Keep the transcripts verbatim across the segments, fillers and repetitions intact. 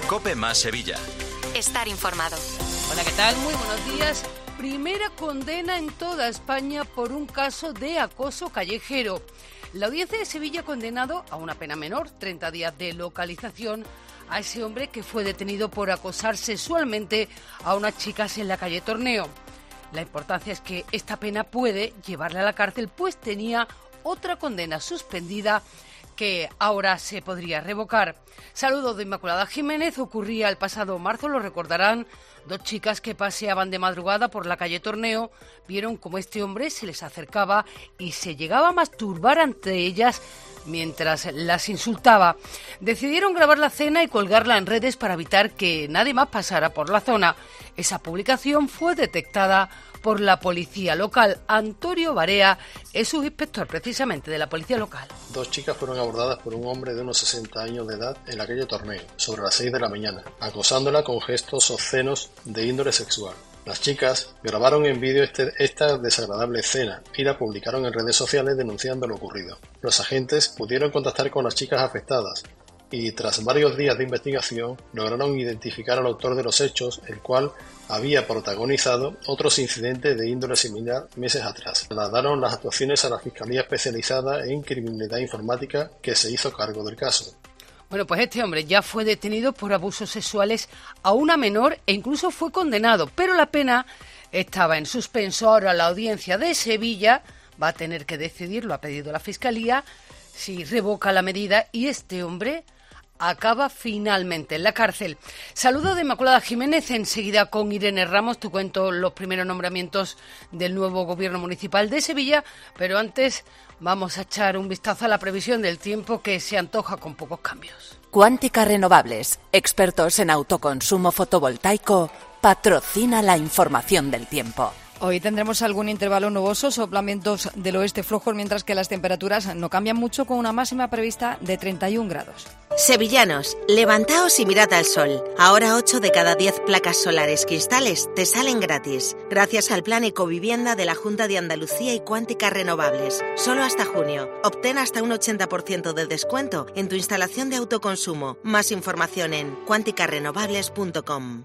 COPE más Sevilla. Estar informado. Hola, ¿qué tal? Muy buenos días. Primera condena en toda España por un caso de acoso callejero. La Audiencia de Sevilla ha condenado a una pena menor, treinta días de localización, a ese hombre que fue detenido por acosar sexualmente a unas chicas en la calle Torneo. La importancia es que esta pena puede llevarle a la cárcel, pues tenía otra condena suspendida que ahora se podría revocar. Saludos de Inmaculada Jiménez. Ocurría el pasado marzo, lo recordarán. Dos chicas que paseaban de madrugada por la calle Torneo vieron cómo este hombre se les acercaba y se llegaba a masturbar ante ellas mientras las insultaba. Decidieron grabar la escena y colgarla en redes para evitar que nadie más pasara por la zona. Esa publicación fue detectada por la policía local. Antonio Barea es subinspector precisamente de la policía local. Dos chicas fueron abordadas por un hombre de unos sesenta años de edad en la calle Torneo, sobre las seis de la mañana, acosándola con gestos obscenos de índole sexual. Las chicas grabaron en vídeo este, esta desagradable escena y la publicaron en redes sociales denunciando lo ocurrido. Los agentes pudieron contactar con las chicas afectadas y tras varios días de investigación lograron identificar al autor de los hechos, el cual había protagonizado otros incidentes de índole similar meses atrás. Trasladaron las actuaciones a la Fiscalía Especializada en Criminalidad Informática, que se hizo cargo del caso. Bueno, pues este hombre ya fue detenido por abusos sexuales a una menor e incluso fue condenado, pero la pena estaba en suspenso. Ahora la Audiencia de Sevilla va a tener que decidir, lo ha pedido la Fiscalía, si revoca la medida y este hombre acaba finalmente en la cárcel. Saludo de Inmaculada Jiménez, enseguida con Irene Ramos te cuento los primeros nombramientos del nuevo gobierno municipal de Sevilla, pero antes vamos a echar un vistazo a la previsión del tiempo, que se antoja con pocos cambios. Cuántica Renovables, expertos en autoconsumo fotovoltaico, patrocina la información del tiempo. Hoy tendremos algún intervalo nuboso, soplamientos del oeste flojos, mientras que las temperaturas no cambian mucho, con una máxima prevista de treinta y un grados. Sevillanos, levantaos y mirad al sol. Ahora ocho de cada diez placas solares cristales te salen gratis, gracias al Plan Ecovivienda de la Junta de Andalucía y Cuántica Renovables. Solo hasta junio. Obtén hasta un ochenta por ciento de descuento en tu instalación de autoconsumo. Más información en cuántica renovables punto com.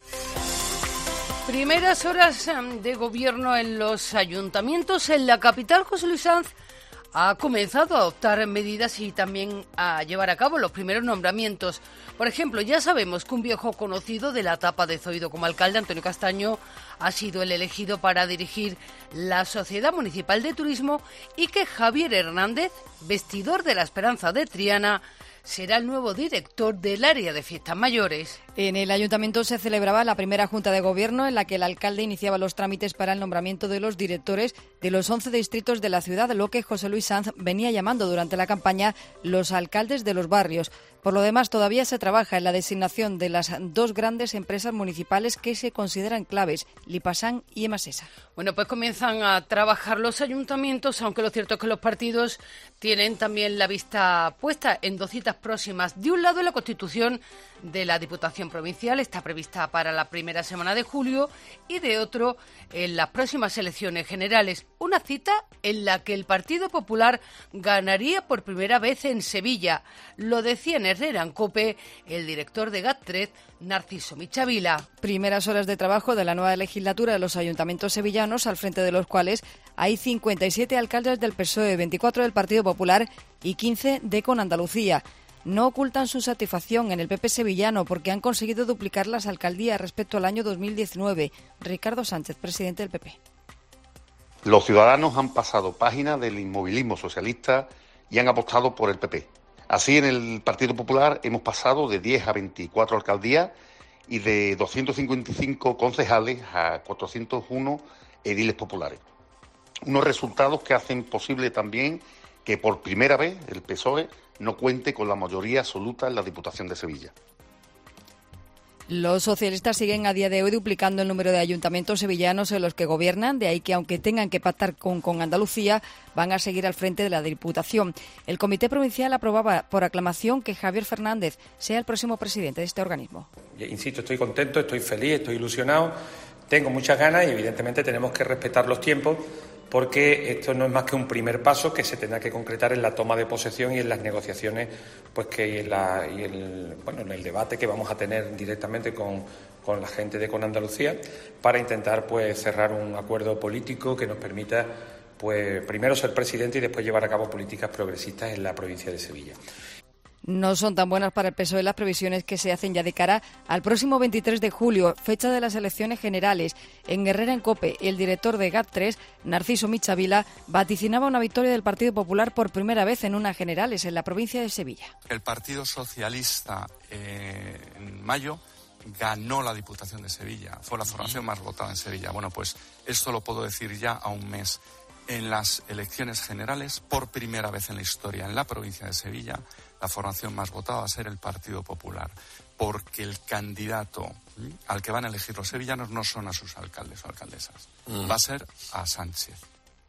Primeras horas de gobierno en los ayuntamientos. En la capital, José Luis Sanz ha comenzado a adoptar medidas y también a llevar a cabo los primeros nombramientos. Por ejemplo, ya sabemos que un viejo conocido de la etapa de Zoido como alcalde, Antonio Castaño, ha sido el elegido para dirigir la Sociedad Municipal de Turismo, y que Javier Hernández, vestidor de la Esperanza de Triana, será el nuevo director del área de fiestas mayores. En el ayuntamiento se celebraba la primera junta de gobierno, en la que el alcalde iniciaba los trámites para el nombramiento de los directores de los once distritos de la ciudad, lo que José Luis Sanz venía llamando durante la campaña los alcaldes de los barrios. Por lo demás, todavía se trabaja en la designación de las dos grandes empresas municipales que se consideran claves, Lipasan y Emasesa. Bueno, pues comienzan a trabajar los ayuntamientos, aunque lo cierto es que los partidos tienen también la vista puesta en dos citas próximas. De un lado, la constitución de la Diputación Provincial está prevista para la primera semana de julio, y de otro, en las próximas elecciones generales. Una cita en la que el Partido Popular ganaría por primera vez en Sevilla. Lo decía en Herrera en COPE el director de GATRED, Narciso Michavila. Primeras horas de trabajo de la nueva legislatura de los ayuntamientos sevillanos, al frente de los cuales hay cincuenta y siete alcaldes del P S O E, veinticuatro del Partido Popular y quince de Con Andalucía. No ocultan su satisfacción en el P P sevillano porque han conseguido duplicar las alcaldías respecto al año dos mil diecinueve. Ricardo Sánchez, presidente del P P. Los ciudadanos han pasado página del inmovilismo socialista y han apostado por el P P. Así, en el Partido Popular hemos pasado de diez a veinticuatro alcaldías y de doscientos cincuenta y cinco concejales a cuatrocientos uno ediles populares. Unos resultados que hacen posible también que por primera vez el P S O E no cuente con la mayoría absoluta en la Diputación de Sevilla. Los socialistas siguen a día de hoy duplicando el número de ayuntamientos sevillanos en los que gobiernan, de ahí que, aunque tengan que pactar con, con Andalucía, van a seguir al frente de la Diputación. El Comité Provincial aprobaba por aclamación que Javier Fernández sea el próximo presidente de este organismo. Insisto, estoy contento, estoy feliz, estoy ilusionado, tengo muchas ganas y evidentemente tenemos que respetar los tiempos porque esto no es más que un primer paso que se tendrá que concretar en la toma de posesión y en las negociaciones, pues que en la, y el, bueno, en el debate que vamos a tener directamente con, con la gente de Con Andalucía para intentar pues cerrar un acuerdo político que nos permita pues primero ser presidente y después llevar a cabo políticas progresistas en la provincia de Sevilla. No son tan buenas para el P S O E las previsiones que se hacen ya de cara al próximo veintitrés de julio, fecha de las elecciones generales. En Herrera en COPE, el director de GAT tres, Narciso Michavila, vaticinaba una victoria del Partido Popular por primera vez en unas generales en la provincia de Sevilla. El Partido Socialista eh, en mayo ganó la Diputación de Sevilla, fue la formación más votada en Sevilla. Bueno, pues esto lo puedo decir ya a un mes. En las elecciones generales, por primera vez en la historia, en la provincia de Sevilla, la formación más votada va a ser el Partido Popular, porque el candidato ¿sí? al que van a elegir los sevillanos no son a sus alcaldes o alcaldesas, mm. va a ser a Sánchez.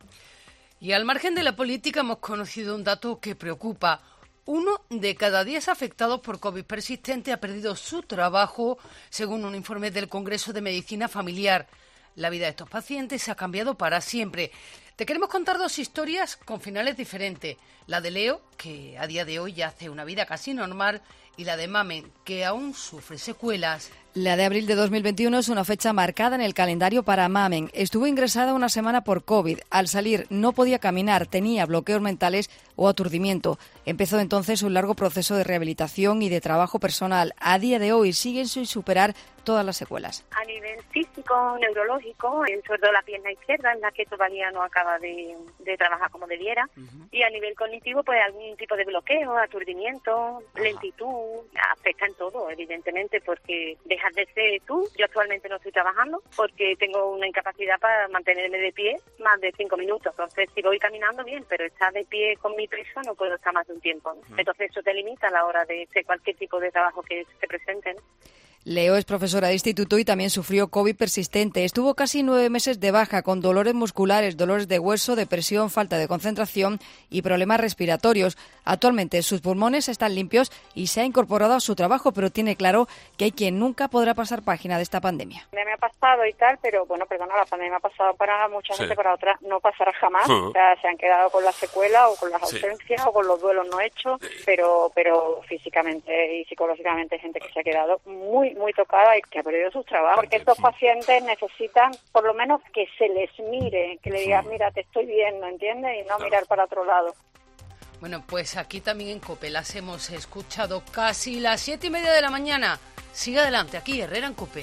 Y al margen de la política hemos conocido un dato que preocupa. Uno de cada diez afectados por COVID persistente ha perdido su trabajo, según un informe del Congreso de Medicina Familiar. La vida de estos pacientes ha cambiado para siempre. Te queremos contar dos historias con finales diferentes. La de Leo, que a día de hoy ya hace una vida casi normal, y la de Mamen, que aún sufre secuelas. La de abril de dos mil veintiuno es una fecha marcada en el calendario para Mamen. Estuvo ingresada una semana por COVID. Al salir no podía caminar, tenía bloqueos mentales o aturdimiento. Empezó entonces un largo proceso de rehabilitación y de trabajo personal. A día de hoy siguen sin superar todas las secuelas. A nivel físico, neurológico, sobre todo la pierna izquierda, en la que todavía no acaba de, de trabajar como debiera. Uh-huh. Y a nivel cognitivo, pues algún tipo de bloqueo, aturdimiento, uh-huh. lentitud, afecta en todo, evidentemente, porque dejas de ser tú. Yo actualmente no estoy trabajando porque tengo una incapacidad para mantenerme de pie más de cinco minutos. Entonces, si voy caminando, bien, pero estar de pie con mi peso no puedo estar más de un tiempo, ¿no? Uh-huh. Entonces, eso te limita a la hora de hacer cualquier tipo de trabajo que se presente, ¿no? Leo es profesora de instituto y también sufrió COVID persistente. Estuvo casi nueve meses de baja con dolores musculares, dolores de hueso, depresión, falta de concentración y problemas respiratorios. Actualmente sus pulmones están limpios y se ha incorporado a su trabajo, pero tiene claro que hay quien nunca podrá pasar página de esta pandemia. Me ha pasado y tal, pero bueno, perdona, la pandemia ha pasado para mucha gente, sí. Para otras no pasará jamás. Uh-huh. O sea, se han quedado con las secuelas o con las ausencias, sí. O con los duelos no hechos, pero, pero físicamente y psicológicamente hay gente que se ha quedado muy muy tocada y que ha perdido sus trabajos, porque estos pacientes necesitan por lo menos que se les mire, que le digas, mira, te estoy viendo, ¿entiendes? Y no claro. Mirar para otro lado. Bueno, pues aquí también en COPE las hemos escuchado casi las siete y media de la mañana. Sigue adelante, aquí Herrera en COPE.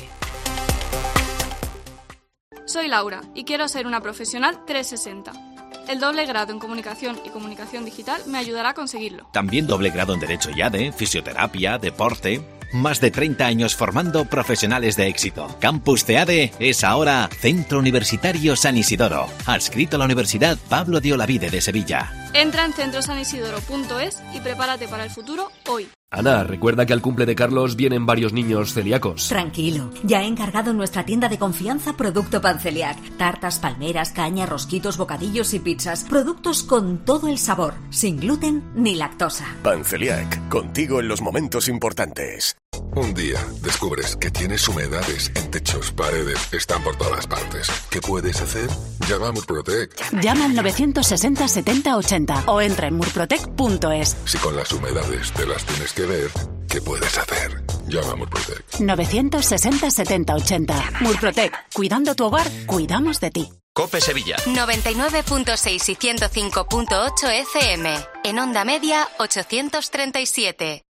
Soy Laura y quiero ser una profesional trescientos sesenta. El doble grado en Comunicación y Comunicación Digital me ayudará a conseguirlo. También doble grado en Derecho y A D E, Fisioterapia, Deporte. Más de treinta años formando profesionales de éxito. Campus C E A D E es ahora Centro Universitario San Isidoro, adscrito a la Universidad Pablo de Olavide de Sevilla. Entra en centro san isidoro punto es y prepárate para el futuro hoy. Ana, recuerda que al cumple de Carlos vienen varios niños celíacos. Tranquilo, ya he encargado en nuestra tienda de confianza producto Panceliac. Tartas, palmeras, caña, rosquitos, bocadillos y pizzas. Productos con todo el sabor, sin gluten ni lactosa. Panceliac, contigo en los momentos importantes. Un día descubres que tienes humedades en techos, paredes, están por todas partes. ¿Qué puedes hacer? Llama a Murprotec. Llama al novecientos sesenta setenta ochenta o entra en murprotec punto es. Si con las humedades te las tienes que ver, ¿qué puedes hacer? Llama a Murprotec. novecientos sesenta setenta ochenta. Murprotec. Cuidando tu hogar, cuidamos de ti. COPE Sevilla. noventa y nueve punto seis y ciento cinco punto ocho F M. En onda media, ochocientos treinta y siete.